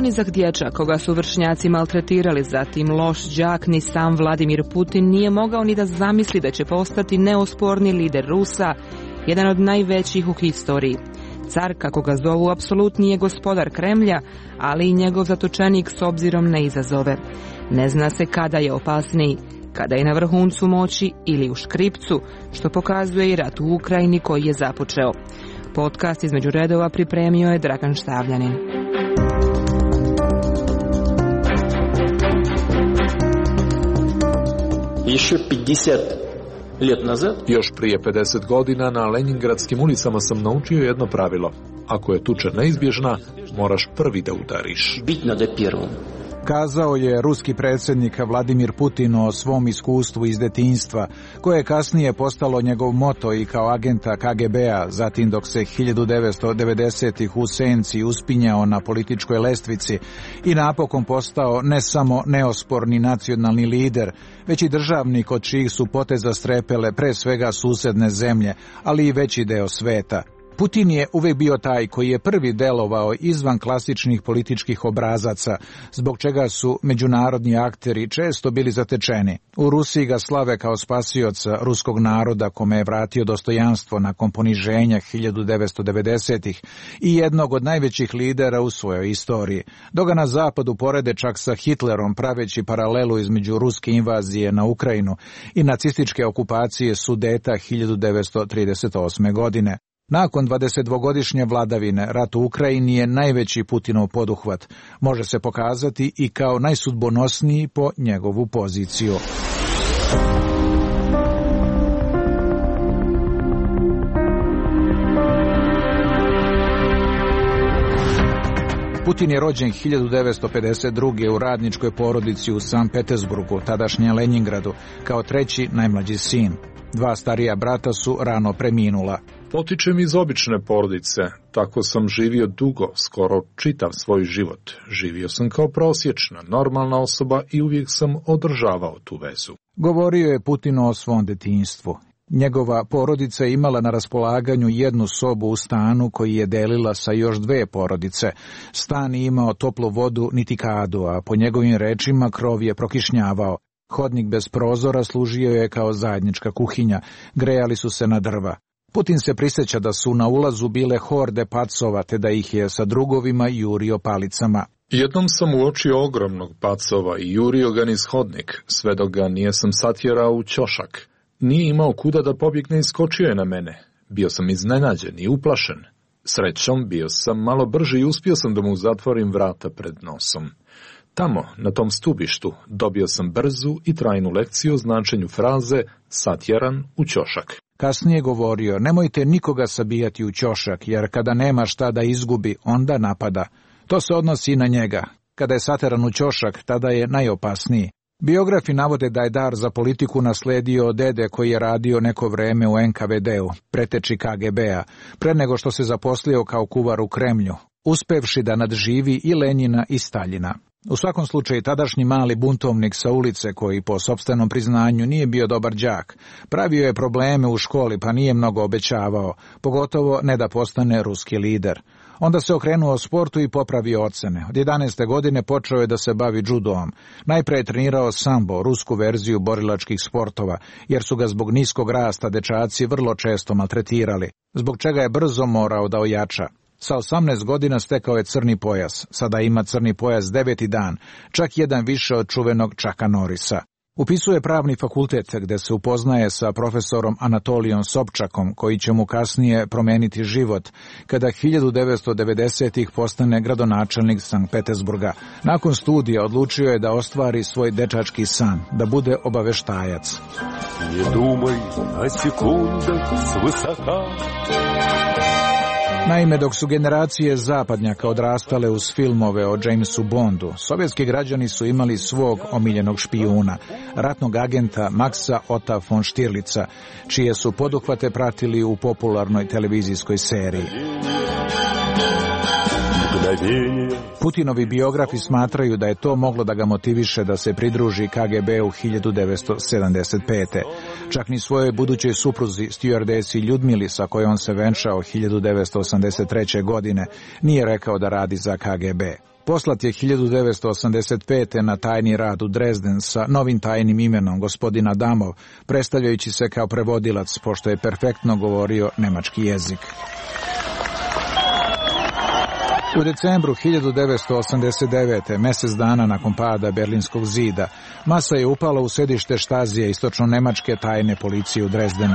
Ponizak dječak koga su vršnjaci maltretirali, zatim loš đak, ni sam Vladimir Putin nije mogao ni da zamisli da će postati neosporni lider Rusa, jedan od najvećih u historiji. Car, kako ga zovu, apsolutni je gospodar Kremlja, ali i njegov zatočenik s obzirom na izazove. Ne zna se kada je opasniji, kada je na vrhuncu moći ili u škripcu, što pokazuje i rat u Ukrajini koji je započeo. Podcast između redova pripremio je Dragan Štavljanin. Još prije 50 godina na Leningradskim ulicama sam naučio jedno pravilo. Ako je tuča neizbježna, moraš prvi da udariš. Kazao je ruski predsjednik Vladimir Putin o svom iskustvu iz detinjstva, koje je kasnije postalo njegov moto i kao agenta KGB-a, zatim dok se 1990-ih u senci uspinjao na političkoj lestvici i napokon postao ne samo neosporni nacionalni lider, već i državnik od čijih su poteza strepele pre svega susedne zemlje, ali i veći deo sveta. Putin je uvijek bio taj koji je prvi delovao izvan klasičnih političkih obrazaca, zbog čega su međunarodni akteri često bili zatečeni. U Rusiji ga slave kao spasioca ruskog naroda kome je vratio dostojanstvo nakon poniženja 1990-ih i jednog od najvećih lidera u svojoj istoriji. Dok ga na zapadu porede čak sa Hitlerom, praveći paralelu između ruske invazije na Ukrajinu i nacističke okupacije Sudeta 1938. godine. Nakon 22-godišnje vladavine, rat u Ukrajini je najveći Putinov poduhvat. Može se pokazati i kao najsudbonosniji po njegovu poziciju. Putin je rođen 1952. u radničkoj porodici u Sankt Petersburgu, tadašnjem Leningradu, kao treći najmlađi sin. Dva starija brata su rano preminula. Potičem iz obične porodice, tako sam živio dugo, skoro čitav svoj život. Živio sam kao prosječna, normalna osoba i uvijek sam održavao tu vezu. Govorio je Putin o svom detinjstvu. Njegova porodica je imala na raspolaganju jednu sobu u stanu koji je delila sa još dve porodice. Stan je imao toplu vodu niti kadu, a po njegovim rečima krov je prokišnjavao. Hodnik bez prozora služio je kao zajednička kuhinja, grejali su se na drva. Putin se prisjeća da su na ulazu bile horde pacova, te da ih je sa drugovima jurio palicama. Jednom sam uočio ogromnog pacova i jurio ga niz hodnik, sve dok ga nijesam satjerao u ćošak. Nije imao kuda da pobjegne i skočio je na mene. Bio sam iznenađen i uplašen. Srećom, bio sam malo brži i uspio sam da mu zatvorim vrata pred nosom. Tamo, na tom stubištu, dobio sam brzu i trajnu lekciju o značenju fraze satjeran u ćošak. Kasnije govorio, nemojte nikoga sabijati u ćošak, jer kada nema šta da izgubi, onda napada. To se odnosi i na njega. Kada je sateran u ćošak, tada je najopasniji. Biografi navode da je dar za politiku nasledio od dede koji je radio neko vreme u NKVD-u, preteči KGB-a, pre nego što se zaposlio kao kuvar u Kremlju, uspevši da nadživi i Lenjina i Staljina. U svakom slučaju, tadašnji mali buntovnik sa ulice, koji po sopstvenom priznanju nije bio dobar đak, pravio je probleme u školi pa nije mnogo obećavao, pogotovo ne da postane ruski lider. Onda se okrenuo sportu i popravio ocene. Od 11. godine počeo je da se bavi judoom. Najpre je trenirao sambo, rusku verziju borilačkih sportova, jer su ga zbog niskog rasta dečaci vrlo često maltretirali, zbog čega je brzo morao da ojača. Sa 18 godina stekao je crni pojas, sada ima crni pojas 9. dan, čak jedan više od čuvenog Chucka Norrisa. Upisuje pravni fakultet gde se upoznaje sa profesorom Anatolijom Sobčakom, koji će mu kasnije promeniti život, kada 1990-ih postane gradonačelnik Sankt Petersburga. Nakon studija odlučio je da ostvari svoj dečački san, da bude obaveštajac. Ne dumaj na sekundu svisoka. Naime, dok su generacije zapadnjaka odrastale uz filmove o Jamesu Bondu, sovjetski građani su imali svog omiljenog špijuna, ratnog agenta Maxa Otta von Stirlica, čije su poduhvate pratili u popularnoj televizijskoj seriji. Putinovi biografi smatraju da je to moglo da ga motiviše da se pridruži KGB-u 1975. Čak ni svojoj budućoj supruzi, stjuardesi Ljudmili, sa kojom se venčao 1983. godine, nije rekao da radi za KGB. Poslat je 1985. na tajni rad u Dresden sa novim tajnim imenom gospodina Damov, predstavljajući se kao prevodilac, pošto je perfektno govorio nemački jezik. U decembru 1989. mjesec dana nakon pada Berlinskog zida, masa je upala u sedište Štazije istočno-nemačke tajne policije u Dresdenu.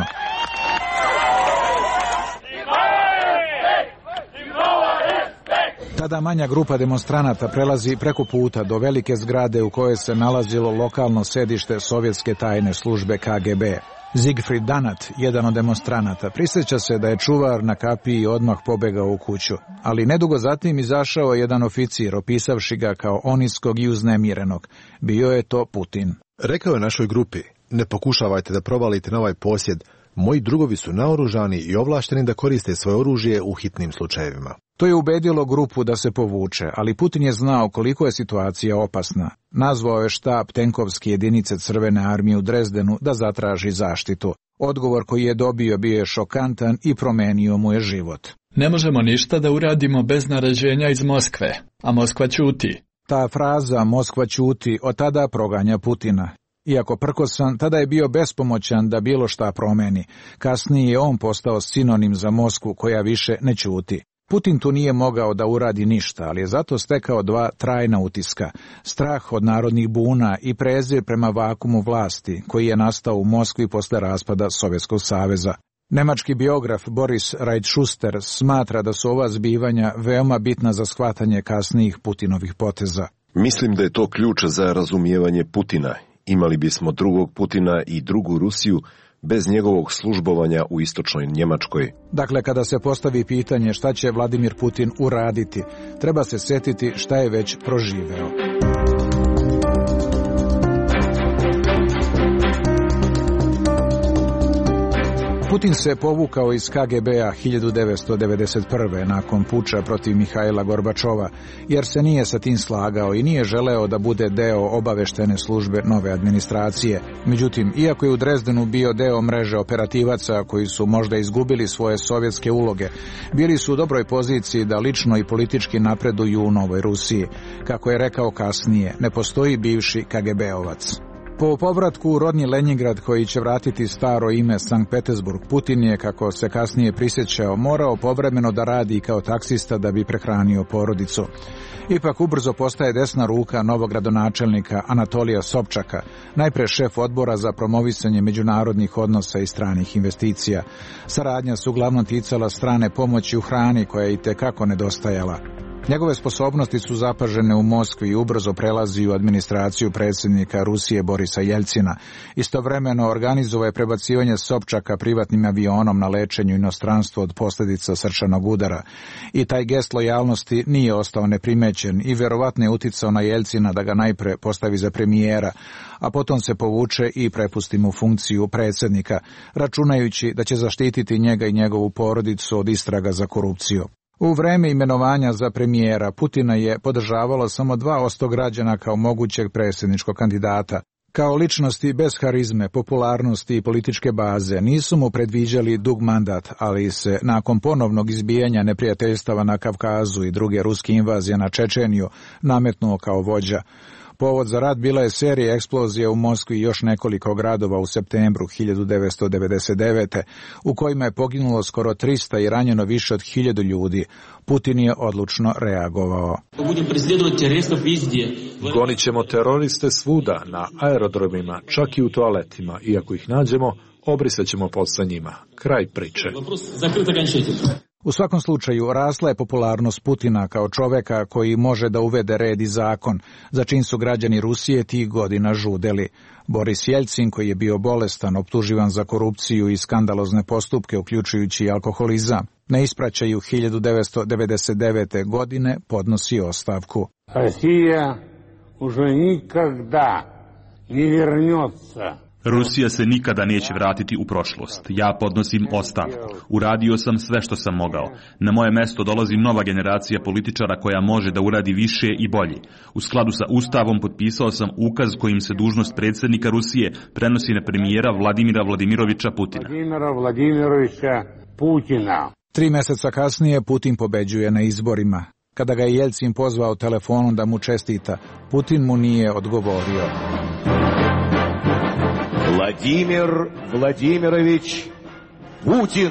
Tada manja grupa demonstranata prelazi preko puta do velike zgrade u kojoj se nalazilo lokalno sedište sovjetske tajne službe KGB. Siegfried Danat, jedan od demonstranata, prisjeća se da je čuvar na kapiji odmah pobegao u kuću, ali nedugo zatim izašao jedan oficir, opisavši ga kao oniskog i uznemirenog. Bio je to Putin. Rekao je našoj grupi, ne pokušavajte da provalite na ovaj posjed, moji drugovi su naoružani i ovlašteni da koriste svoje oružje u hitnim slučajevima. To je ubedilo grupu da se povuče, ali Putin je znao koliko je situacija opasna. Nazvao je štab tenkovske jedinice Crvene armije u Dresdenu da zatraži zaštitu. Odgovor koji je dobio bio je šokantan i promenio mu je život. Ne možemo ništa da uradimo bez naređenja iz Moskve, a Moskva ćuti. Ta fraza Moskva ćuti od tada proganja Putina. Iako prkosan, tada je bio bespomoćan da bilo šta promeni. Kasnije je on postao sinonim za Moskvu koja više ne ćuti. Putin tu nije mogao da uradi ništa, ali je zato stekao dva trajna utiska. Strah od narodnih buna i prezir prema vakumu vlasti, koji je nastao u Moskvi posle raspada Sovjetskog saveza. Nemački biograf Boris Reitschuster smatra da su ova zbivanja veoma bitna za shvatanje kasnijih Putinovih poteza. Mislim da je to ključ za razumijevanje Putina. Imali bismo drugog Putina i drugu Rusiju bez njegovog službovanja u istočnoj Njemačkoj. Dakle, kada se postavi pitanje šta će Vladimir Putin uraditi, treba se setiti šta je već proživeo. Putin se povukao iz KGB-a 1991. nakon puča protiv Mihajla Gorbačova, jer se nije sa tim slagao i nije želeo da bude deo obaveštene službe nove administracije. Međutim, iako je u Dresdenu bio deo mreže operativaca koji su možda izgubili svoje sovjetske uloge, bili su u dobroj poziciji da lično i politički napreduju u Novoj Rusiji. Kako je rekao kasnije, ne postoji bivši KGB-ovac. Po povratku u rodni Leningrad, koji će vratiti staro ime Sankt Petersburg, Putin je, kako se kasnije prisjećao, morao povremeno da radi kao taksista da bi prehranio porodicu. Ipak ubrzo postaje desna ruka novog gradonačelnika Anatolija Sobčaka, najpre šef odbora za promovisanje međunarodnih odnosa i stranih investicija. Saradnja se uglavnom ticala strane pomoći u hrani, koja je itekako nedostajala. Njegove sposobnosti su zapažene u Moskvi i ubrzo prelazi u administraciju predsjednika Rusije Borisa Jeljcina. Istovremeno organizovao je prebacivanje Sobčaka privatnim avionom na lečenju inostranstvu od posljedica srčanog udara. I taj gest lojalnosti nije ostao neprimećen i vjerovatno je uticao na Jeljcina da ga najpre postavi za premijera, a potom se povuče i prepusti mu funkciju predsjednika, računajući da će zaštititi njega i njegovu porodicu od istraga za korupciju. U vreme imenovanja za premijera Putina je podržavalo samo 2% građana kao mogućeg predsjedničkog kandidata. Kao ličnosti bez harizme, popularnosti i političke baze nisu mu predviđali dug mandat, ali se nakon ponovnog izbijanja neprijateljstava na Kavkazu i druge ruske invazije na Čečeniju nametnuo kao vođa. Povod za rat bila je serija eksplozija u Moskvi i još nekoliko gradova u septembru 1999. u kojima je poginulo skoro 300 i ranjeno više od 1000 ljudi. Putin je odlučno reagovao. Gonit ćemo teroriste svuda, na aerodromima, čak i u toaletima. Iako ih nađemo, obrisat ćemo pod sa njima. Kraj priče. U svakom slučaju, rasla je popularnost Putina kao čoveka koji može da uvede red i zakon, za čim su građani Rusije tih godina žudeli. Boris Jeljcin, koji je bio bolestan, optuživan za korupciju i skandalozne postupke, uključujući i alkoholizam, na ispraćaju 1999. godine podnosi ostavku. Rusija už nikada ne vernется. Rusija se nikada neće vratiti u prošlost. Ja podnosim ostavku. Uradio sam sve što sam mogao. Na moje mesto dolazi nova generacija političara koja može da uradi više i bolje. U skladu sa Ustavom potpisao sam ukaz kojim se dužnost predsjednika Rusije prenosi na premijera Vladimira Vladimirovića Putina. 3 mjeseca kasnije Putin pobeđuje na izborima. Kada ga je Jeljcin pozvao telefonom da mu čestita, Putin mu nije odgovorio. Vladimir Vladimirović Putin.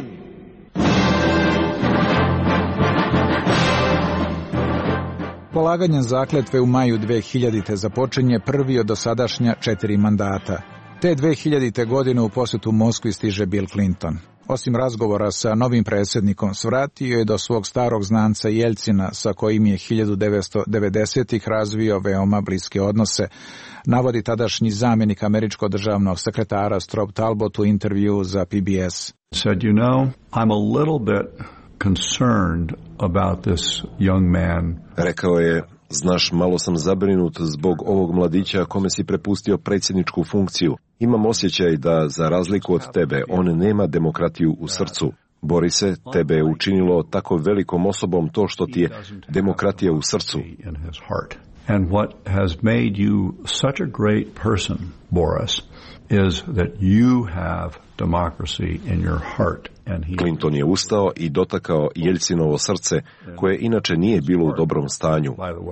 Polaganjem zakletve u maju 2000. započinje prvi od dosadašnja 4 mandata. Te 2000. godine u posjetu Moskvi stiže Bill Clinton. Osim razgovora sa novim predsjednikom, svratio je do svog starog znanca Jeljcina, sa kojim je 1990-ih razvio veoma bliske odnose, navodi tadašnji zamjenik američkog državnog sekretara Strobe Talbot u intervju za PBS. Said, you know, I'm a little bit concerned about this young man. Rekao je, znaš, malo sam zabrinut zbog ovog mladića kome si prepustio predsjedničku funkciju. Imam osjećaj da, za razliku od tebe, on nema demokratiju u srcu. Borise, tebe je učinilo tako velikom osobom to što ti je demokratija u srcu. And what has made you such a great person, Boris, is that you have democracy in your heart. Clinton je ustao i dotakao Jeljcinovo srce, koje inače nije bilo u dobrom stanju.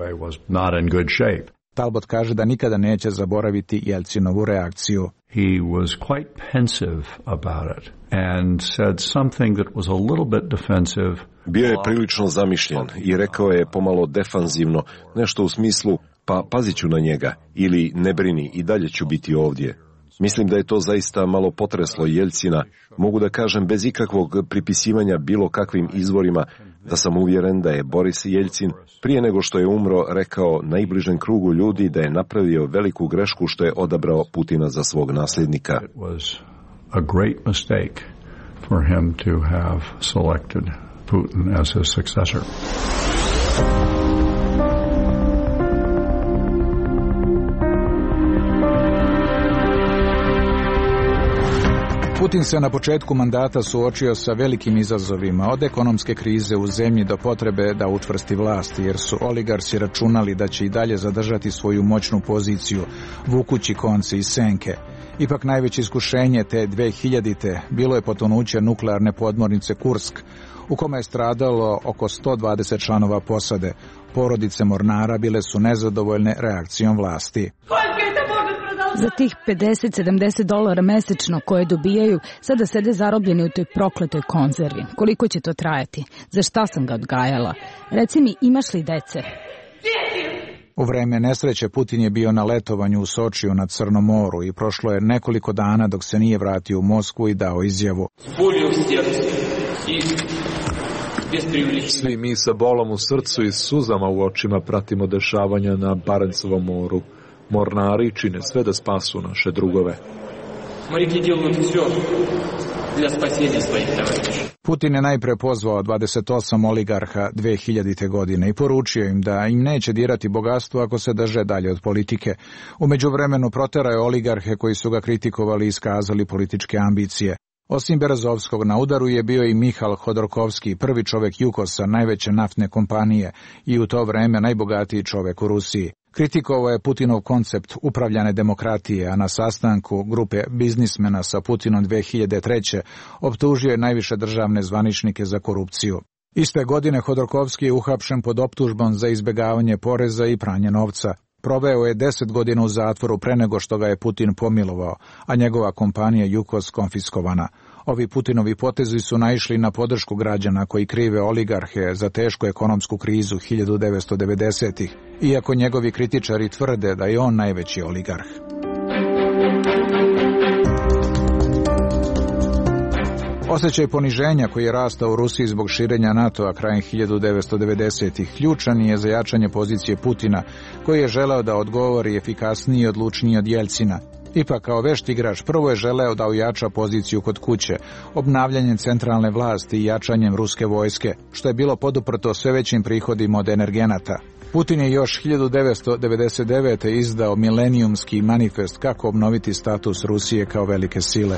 Talbot kaže da nikada neće zaboraviti Jeljcinovu reakciju. He was quite pensive about it and said something that was a little bit defensive. Bio je prilično zamišljen i rekao je pomalo defanzivno, nešto u smislu, pa pazit ću na njega, ili ne brini, i dalje ću biti ovdje. Mislim da je to zaista malo potreslo Jeljcina. Mogu da kažem bez ikakvog pripisivanja bilo kakvim izvorima da sam uvjeren da je Boris Jeljcin prije nego što je umro rekao najbližem krugu ljudi da je napravio veliku grešku što je odabrao Putina za svog nasljednika. It was a great mistake for him to have selected Putin as his successor. Putin se na početku mandata suočio sa velikim izazovima, od ekonomske krize u zemlji do potrebe da učvrsti vlast, jer su oligarsi računali da će i dalje zadržati svoju moćnu poziciju, vukući konce iz senke. Ipak najveće iskušenje te 2000. bilo je potonuće nuklearne podmornice Kursk, u kome je stradalo oko 120 članova posade. Porodice mornara bile su nezadovoljne reakcijom vlasti. Za tih $50-70 mesečno koje dobijaju, sada sede zarobljeni u toj prokletoj konzervi. Koliko će to trajati? Za šta sam ga odgajala? Reci mi, imaš li dece? U vreme nesreće Putin je bio na letovanju u Sočiju na Crnom moru i prošlo je nekoliko dana dok se nije vratio u Moskvu i dao izjavu. Svi mi sa bolom u srcu i suzama u očima pratimo dešavanja na Barencovom moru. Mornari čine sve da spasu naše drugove. Putin je najpre pozvao 28 oligarha 2000. godine i poručio im da im neće dirati bogatstvo ako se drže dalje od politike. U međuvremenu proterao je oligarhe koji su ga kritikovali i iskazali političke ambicije. Osim Berezovskog, na udaru je bio i Mihal Hodorkovski, prvi čovjek Jukosa, najveće naftne kompanije i u to vreme najbogatiji čovjek u Rusiji. Kritikovao je Putinov koncept upravljane demokratije, a na sastanku grupe biznismena sa Putinom 2003. optužio je najviše državne zvaničnike za korupciju. Iste godine Hodorkovski je uhapšen pod optužbom za izbjegavanje poreza i pranje novca. Proveo je 10 godina u zatvoru pre nego što ga je Putin pomilovao, a njegova kompanija Jukos konfiskovana. Ovi Putinovi potezi su naišli na podršku građana koji krive oligarhe za tešku ekonomsku krizu 1990-ih, iako njegovi kritičari tvrde da je on najveći oligarh. Osjećaj poniženja koji je rastao u Rusiji zbog širenja NATO-a krajem 1990-ih ključan je za jačanje pozicije Putina, koji je želeo da odgovori efikasnije i odlučnije od Jeljcina. Ipak, kao vešt igrač, prvo je želeo da ojača poziciju kod kuće, obnavljanjem centralne vlasti i jačanjem ruske vojske, što je bilo poduprto sve većim prihodima od energenata. Putin je još 1999. izdao milenijumski manifest kako obnoviti status Rusije kao velike sile.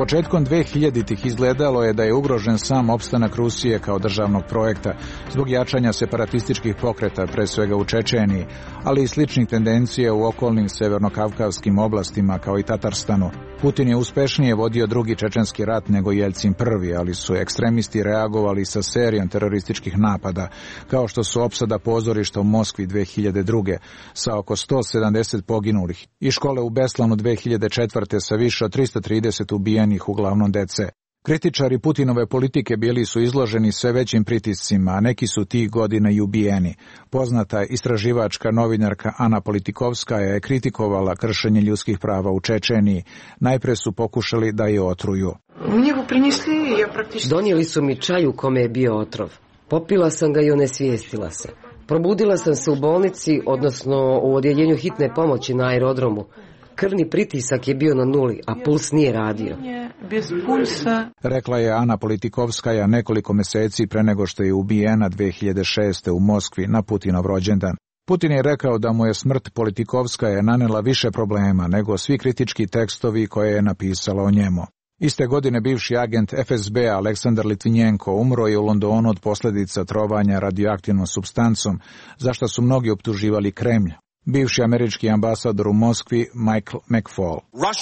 Početkom 2000-ih izgledalo je da je ugrožen sam opstanak Rusije kao državnog projekta zbog jačanja separatističkih pokreta, pre svega u Čečeniji, ali i sličnih tendencija u okolnim severnokavkavskim oblastima kao i Tatarstanu. Putin je uspešnije vodio drugi čečenski rat nego Jeljcin prvi, ali su ekstremisti reagovali sa serijom terorističkih napada, kao što su opsada pozorišta u Moskvi 2002. sa oko 170 poginulih i škole u Beslanu 2004. sa više od 330 ubijenih, uglavnom dece. Kritičari Putinove politike bili su izloženi sve većim pritiscima, a neki su tih godina i ubijeni. Poznata istraživačka novinarka Ana Politikovskaja je kritikovala kršenje ljudskih prava u Čečeniji. Najpre su pokušali da je otruju. Donijeli su mi čaj u kome je bio otrov. Popila sam ga i onesvijestila se. Probudila sam se u bolnici, odnosno u odjeljenju hitne pomoći na aerodromu. Krvni pritisak je bio na nuli, a puls nije radio. Rekla je Ana Politikovskaja nekoliko meseci pre nego što je ubijena 2006. u Moskvi na Putinov rođendan. Putin je rekao da mu je smrt Politikovskaja nanela više problema nego svi kritički tekstovi koje je napisala o njemu. Iste godine bivši agent FSB Aleksandar Litvinjenko umro je u Londonu od posljedica trovanja radioaktivnom supstancom, za što su mnogi optuživali Kremlj. Bivši američki ambasador u Moskvi Michael McFaul.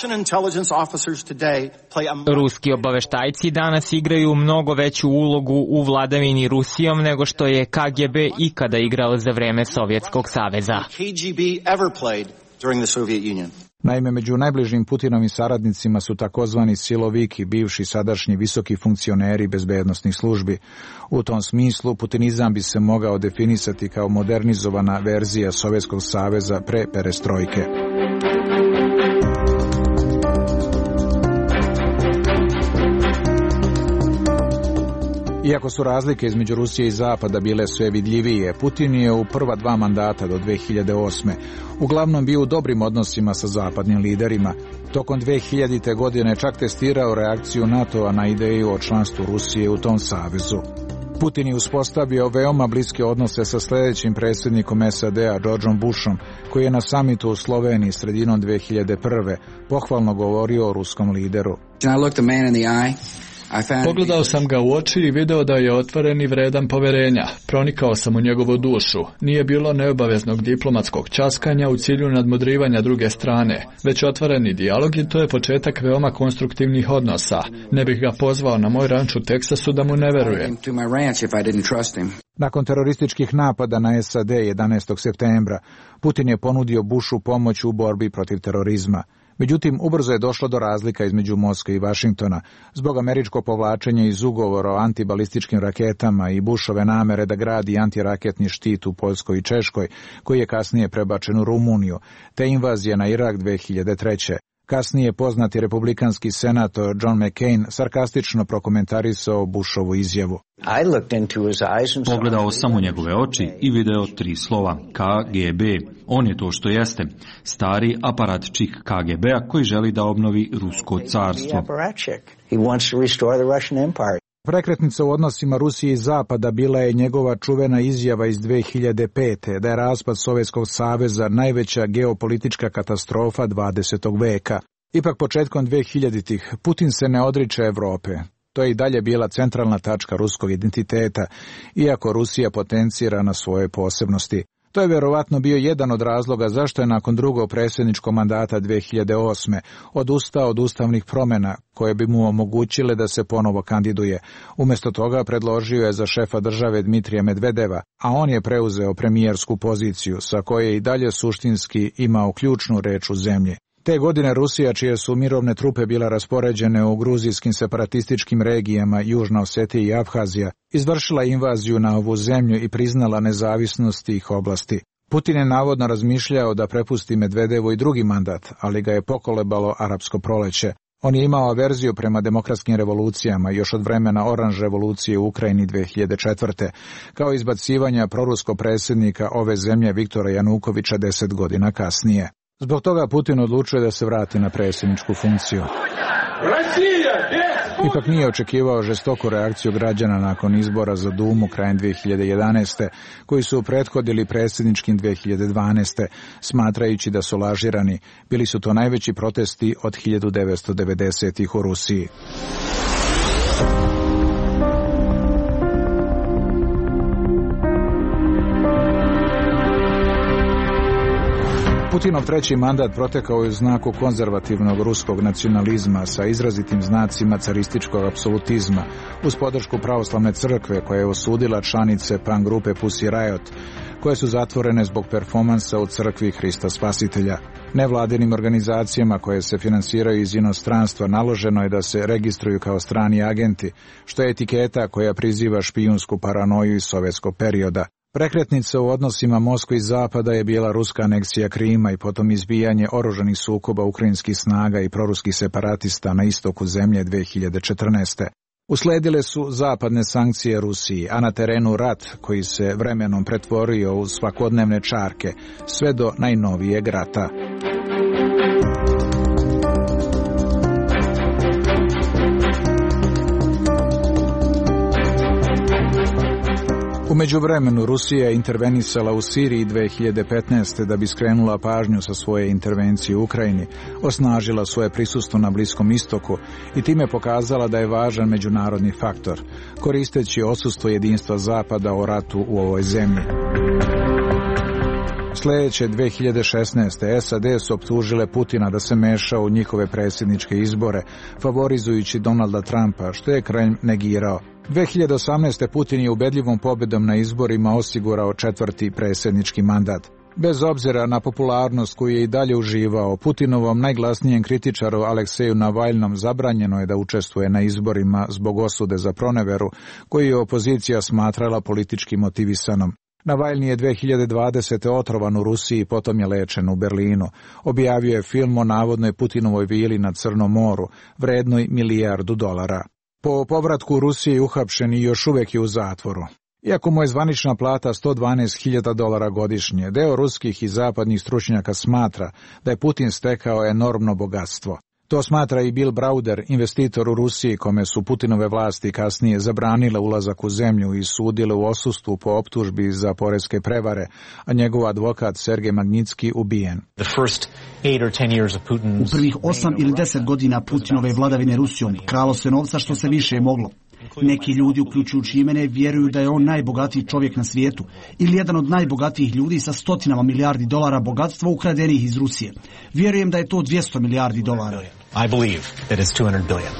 Ruski obaveštajci danas igraju mnogo veću ulogu u vladavini Rusijom nego što je KGB ikada igrao za vreme Sovjetskog saveza. Naime, među najbližim Putinovim saradnicima su takozvani siloviki, bivši sadašnji visoki funkcioneri bezbednosnih službi. U tom smislu, putinizam bi se mogao definisati kao modernizovana verzija Sovjetskog saveza pre perestrojke. Iako su razlike između Rusije i Zapada bile sve vidljivije, Putin je u prva 2 mandata do 2008. uglavnom bio u dobrim odnosima sa zapadnim liderima. Tokom 2000. godine čak testirao reakciju NATO-a na ideju o članstvu Rusije u tom savezu. Putin je uspostavio veoma bliske odnose sa sljedećim predsjednikom SAD-a Georgeom Bushom, koji je na samitu u Sloveniji sredinom 2001. pohvalno govorio o ruskom lideru. Pogledao sam ga u oči i video da je otvoren i vredan poverenja. Pronikao sam u njegovu dušu. Nije bilo neobaveznog diplomatskog časkanja u cilju nadmudrivanja druge strane, već otvoreni dijalog i to je početak veoma konstruktivnih odnosa. Ne bih ga pozvao na moj ranč u Teksasu da mu ne verujem. Nakon terorističkih napada na SAD 11. septembra, Putin je ponudio Bushu pomoć u borbi protiv terorizma. Međutim, ubrzo je došlo do razlika između Moskve i Vašingtona, zbog američkog povlačenja iz ugovora o antibalističkim raketama i Bushove namere da gradi antiraketni štit u Poljskoj i Češkoj, koji je kasnije prebačen u Rumuniju, te invazije na Irak 2003. Kasnije poznati republikanski senator John McCain sarkastično prokomentarisao Bushovu izjavu. Pogledao sam u njegove oči i video 3 slova KGB. On je to što jeste, stari aparatčik KGB-a koji želi da obnovi Rusko carstvo. Prekretnica u odnosima Rusije i Zapada bila je njegova čuvena izjava iz 2005. da je raspad Sovjetskog saveza najveća geopolitička katastrofa 20. veka. Ipak početkom 2000-ih Putin se ne odriče Evrope. To je i dalje bila centralna tačka ruskog identiteta, iako Rusija potencira na svoje posebnosti. To je vjerovatno bio jedan od razloga zašto je nakon drugog predsjedničkog mandata 2008. odustao od ustavnih promjena koje bi mu omogućile da se ponovo kandiduje. Umjesto toga predložio je za šefa države Dmitrija Medvedeva, a on je preuzeo premijersku poziciju sa koje je i dalje suštinski imao ključnu reč u zemlji. Te godine Rusija, čije su mirovne trupe bile raspoređene u gruzijskim separatističkim regijama Južna Osetija i Abhazija, izvršila invaziju na ovu zemlju i priznala nezavisnost tih oblasti. Putin je navodno razmišljao da prepusti Medvedevu i drugi mandat, ali ga je pokolebalo arapsko proleće. On je imao averziju prema demokratskim revolucijama još od vremena oranž revolucije u Ukrajini 2004. kao izbacivanja proruskog predsjednika ove zemlje Viktora Janukovića 10 godina kasnije. Zbog toga Putin odlučuje da se vrati na predsjedničku funkciju. Rusija, Ipak nije očekivao žestoku reakciju građana nakon izbora za Dumu krajem 2011. koji su prethodili predsjedničkim 2012. smatrajući da su lažirani. Bili su to najveći protesti od 1990-ih u Rusiji. Putinov treći mandat protekao je u znaku konzervativnog ruskog nacionalizma sa izrazitim znacima carističkog apsolutizma, uz podršku pravoslavne crkve koja je osudila članice punk grupe Pussy Riot, koje su zatvorene zbog performansa u crkvi Hrista Spasitelja. Nevladinim organizacijama koje se finansiraju iz inostranstva naloženo je da se registruju kao strani agenti, što je etiketa koja priziva špijunsku paranoju iz sovjetskog perioda. Prekretnica u odnosima Moskve i Zapada je bila ruska aneksija Krima i potom izbijanje oružanih sukoba ukrajinskih snaga i proruskih separatista na istoku zemlje 2014. Usledile su zapadne sankcije Rusiji, a na terenu rat koji se vremenom pretvorio u svakodnevne čarke, sve do najnovijeg rata. U međuvremenu Rusija je intervenisala u Siriji 2015. da bi skrenula pažnju sa svoje intervencije u Ukrajini, osnažila svoje prisustvo na Bliskom istoku i time pokazala da je važan međunarodni faktor, koristeći odsustvo jedinstva Zapada o ratu u ovoj zemlji. Sljedeće 2016. SAD su optužile Putina da se meša u njihove predsjedničke izbore, favorizujući Donalda Trumpa, što je Kremlj negirao. 2018. Putin je ubedljivom pobjedom na izborima osigurao 4. predsjednički mandat. Bez obzira na popularnost koju je i dalje uživao, Putinovom najglasnijem kritičaru Alekseju Navalnom zabranjeno je da učestvuje na izborima zbog osude za proneveru, koju je opozicija smatrala politički motivisanom. Navalni je 2020. otrovan u Rusiji, potom je lečen u Berlinu. Objavio je film o navodnoj Putinovoj vili na Crnom moru, vrednoj $1 milijardu. Po povratku u Rusiji uhapšen i još uvijek je u zatvoru. Iako mu je zvanična plata $112.000 godišnje, deo ruskih i zapadnih stručnjaka smatra da je Putin stekao enormno bogatstvo. To smatra i Bill Browder, investitor u Rusiji, kome su Putinove vlasti kasnije zabranile ulazak u zemlju i sudile u odsustvu po optužbi za poreske prevare, a njegov advokat Sergej Magnitski ubijen. U prvih 8 ili 10 godina Putinove vladavine Rusijom kralo se novca što se više moglo. Neki ljudi, uključujući i mene, vjeruju da je on najbogatiji čovjek na svijetu ili jedan od najbogatijih ljudi sa $100 milijardi bogatstva ukradenih iz Rusije. Vjerujem da je to $200 milijardi. I believe it is $200 billion.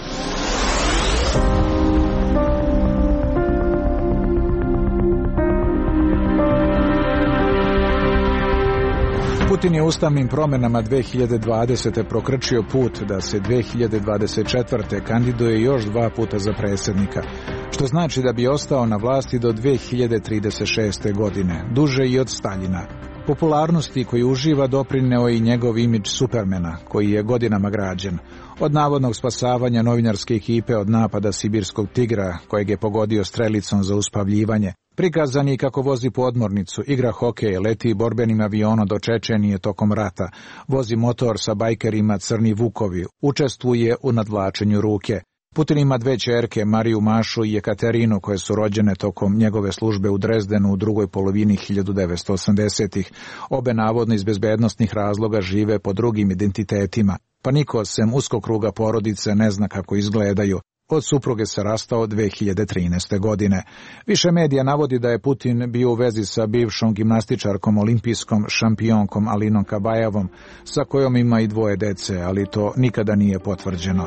Putin je ustavnim promjenama 2020. prokrčio put da se 2024. kandiduje još 2 puta za predsjednika, što znači da bi ostao na vlasti do 2036. godine, duže i od Staljina. Popularnosti koju uživa doprineo je i njegov imidž Supermana, koji je godinama građen. Od navodnog spasavanja novinarske ekipe od napada sibirskog tigra, kojeg je pogodio strelicom za uspavljivanje, prikazan je kako vozi podmornicu, igra hokej, leti borbenim avionom do Čečenije tokom rata, vozi motor sa bajkerima Crni Vukovi, učestvuje u nadvlačenju ruke. Putin ima 2 ćerke, Mariju Mašu i Jekaterinu, koje su rođene tokom njegove službe u Drezdenu u drugoj polovini 1980-ih. Obe navodno iz bezbednosnih razloga žive pod drugim identitetima, pa niko sem uskog kruga porodice ne zna kako izgledaju. Od supruge se rastao 2013. godine. Više medija navodi da je Putin bio u vezi sa bivšom gimnastičarkom olimpijskom šampionkom Alinom Kabajevom, sa kojom ima i 2 dece, ali to nikada nije potvrđeno.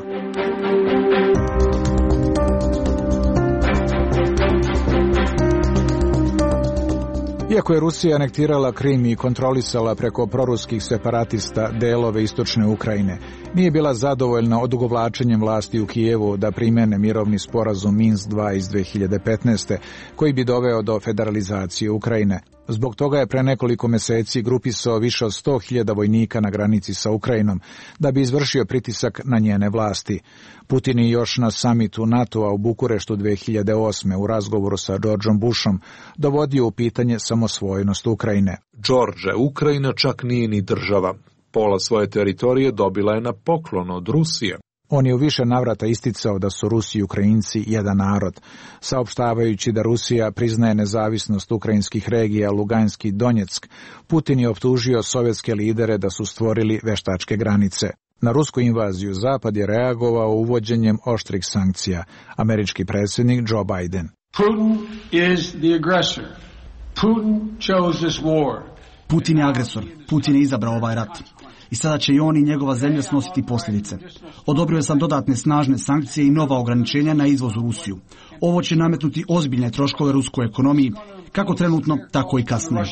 Iako je Rusija anektirala Krim i kontrolisala preko proruskih separatista delove istočne Ukrajine, nije bila zadovoljna odugovlačenjem vlasti u Kijevu da primene mirovni sporazum Minsk 2 iz 2015. koji bi doveo do federalizacije Ukrajine. Zbog toga je pre nekoliko meseci grupisao više od 100.000 vojnika na granici sa Ukrajinom da bi izvršio pritisak na njene vlasti. Putin je još na samitu NATO-a u Bukureštu 2008. u razgovoru sa Georgeom Bushom dovodio u pitanje samosvojnost Ukrajine. George, Ukrajina čak nije ni država. Pola svoje teritorije dobila je na poklon od Rusije. On je u više navrata isticao da su Rusi i Ukrajinci jedan narod, saopštavajući da Rusija priznaje nezavisnost ukrajinskih regija Luganski i Donjeck. Putin je optužio sovjetske lidere da su stvorili veštačke granice. Na rusku invaziju Zapad je reagovao uvođenjem oštrih sankcija. Američki predsjednik Joe Biden. Putin is the aggressor. Putin chose this war. Putin je agresor. Putin je izabrao ovaj rat. I sada će i on i njegova zemlja snositi posljedice. Odobrio sam dodatne snažne sankcije i nova ograničenja na izvoz u Rusiju. Ovo će nametnuti ozbiljne troškove ruskoj ekonomiji, kako trenutno, tako i kasnije.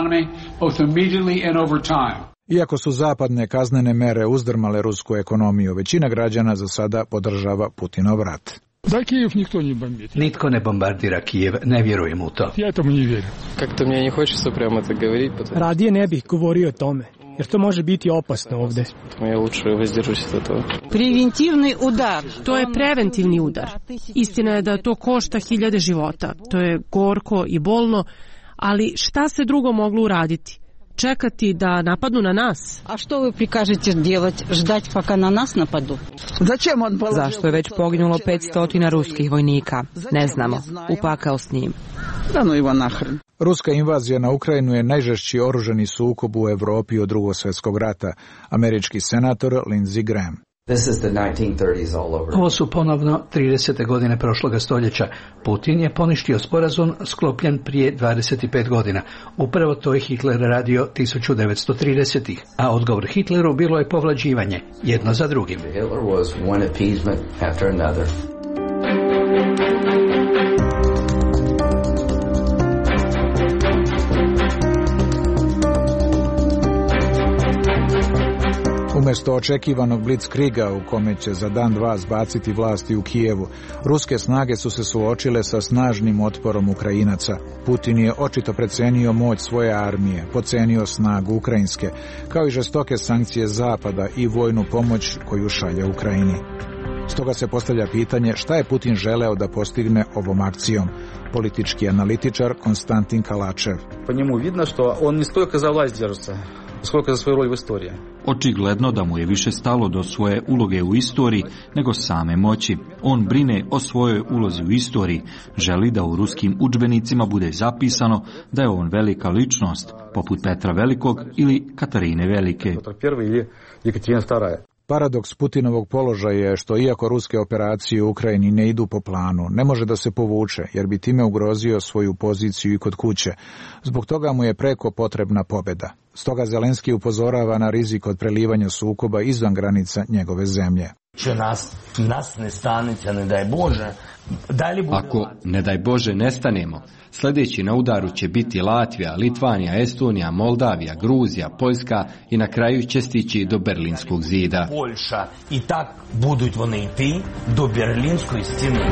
Iako su zapadne kaznene mere uzdrmale rusku ekonomiju, većina građana za sada podržava Putinov rat. Nitko ne bombardira Kijev, ne vjerujem u to. Как-то мне не хочется прямо так говорить. Radije ne bih govorio o tome, jer to može biti opasno ovde. Я лучше воздержусь от этого. Preventivni udar. To je preventivni udar. Istina je da to košta hiljade života. To je gorko i bolno, ali šta se drugo moglo uraditi? Čekati da napadnu na nas? A što vi prikažete делать? Ždati пока na nas napadu? Zašto je već poginulo 500 ruskih vojnika? Ne znamo. Upakao s njim. Ruska invazija na Ukrajinu je najžešći oružani sukob u Evropi od Drugog svjetskog rata. Američki senator Lindsey Graham. Ovo su ponovno 30. godine prošloga stoljeća. Putin je poništio sporazum sklopljen prije 25 godina. Upravo to je Hitler radio 1930-ih, a odgovor Hitleru bilo je povlađivanje, jedno za drugim. Umjesto očekivanog blitzkriga u kome će za dan dva zbaciti vlasti u Kijevu, ruske snage su se suočile sa snažnim otporom Ukrajinaca. Putin je očito precenio moć svoje armije, podcenio snagu ukrajinske, kao i žestoke sankcije Zapada i vojnu pomoć koju šalje Ukrajini. Stoga se postavlja pitanje šta je Putin želeo da postigne ovom akcijom. Politički analitičar Konstantin Kalačev. Po njemu vidno što on ne stoliko za vlast država, koliko za svoju rol u istoriji. Očigledno da mu je više stalo do svoje uloge u istoriji nego same moći. On brine o svojoj ulozi u istoriji, želi da u ruskim udžbenicima bude zapisano da je on velika ličnost, poput Petra Velikog ili Katarine Velike. Paradoks Putinovog položaja je što iako ruske operacije u Ukrajini ne idu po planu, ne može da se povuče, jer bi time ugrozio svoju poziciju i kod kuće. Zbog toga mu je preko potrebna pobjeda. Stoga Zelenski upozorava na rizik od prelivanja sukoba izvan granica njegove zemlje. Ako, ne daj Bože, nestanemo, sljedeći na udaru će biti Latvija, Litvanija, Estonija, Moldavija, Gruzija, Poljska i na kraju će stići do Berlinskog zida. Польща. І так будуть вони йти до Берлінської стіни.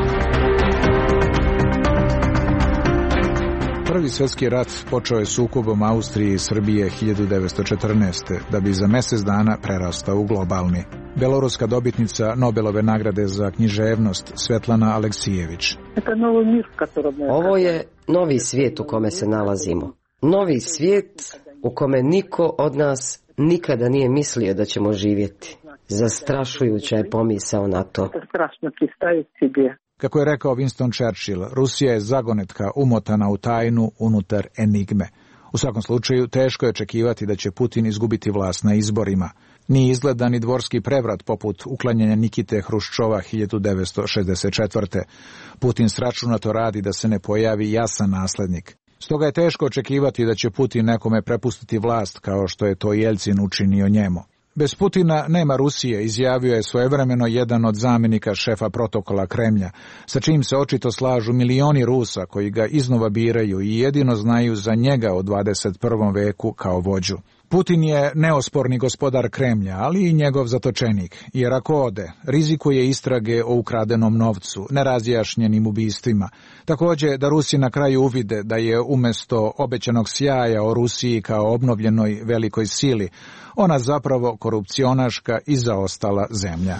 Prvi svjetski rat počeo je sukobom Austrije i Srbije 1914. da bi za mjesec dana prerastao u globalni. Beloruska dobitnica Nobelove nagrade za književnost Svetlana Aleksijević. Ovo je novi svijet u kome se nalazimo. Novi svijet u kome niko od nas nikada nije mislio da ćemo živjeti. Zastrašujuća je pomisao na to. Kako je rekao Winston Churchill, Rusija je zagonetka umotana u tajnu unutar enigme. U svakom slučaju, teško je očekivati da će Putin izgubiti vlast na izborima. Nije izgleda ni dvorski prevrat poput uklanjanja Nikite Hruščova 1964. Putin sračunato radi da se ne pojavi jasan naslednik. Stoga je teško očekivati da će Putin nekome prepustiti vlast kao što je to Jelcin učinio njemu. Bez Putina nema Rusije, izjavio je svojevremeno jedan od zamjenika šefa protokola Kremlja, sa čim se očito slažu milioni Rusa koji ga iznova biraju i jedino znaju za njega u 21. veku kao vođu. Putin je neosporni gospodar Kremlja, ali i njegov zatočenik, jer ako ode, rizikuje istrage o ukradenom novcu, nerazjašnjenim ubistvima. Također da Rusi na kraju uvide da je umjesto obećanog sjaja o Rusiji kao obnovljenoj velikoj sili, ona zapravo korupcionaška i zaostala zemlja.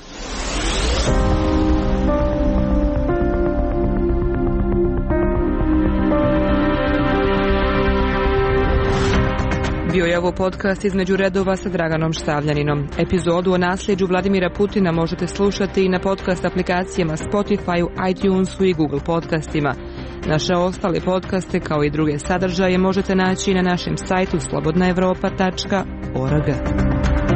Bio je ovo podcast između redova sa Draganom Štavljaninom. Epizodu o nasljeđu Vladimira Putina možete slušati i na podcast aplikacijama Spotify, iTunesu i Google podcastima. Naše ostale podcaste kao i druge sadržaje možete naći na našem sajtu slobodnaevropa.org.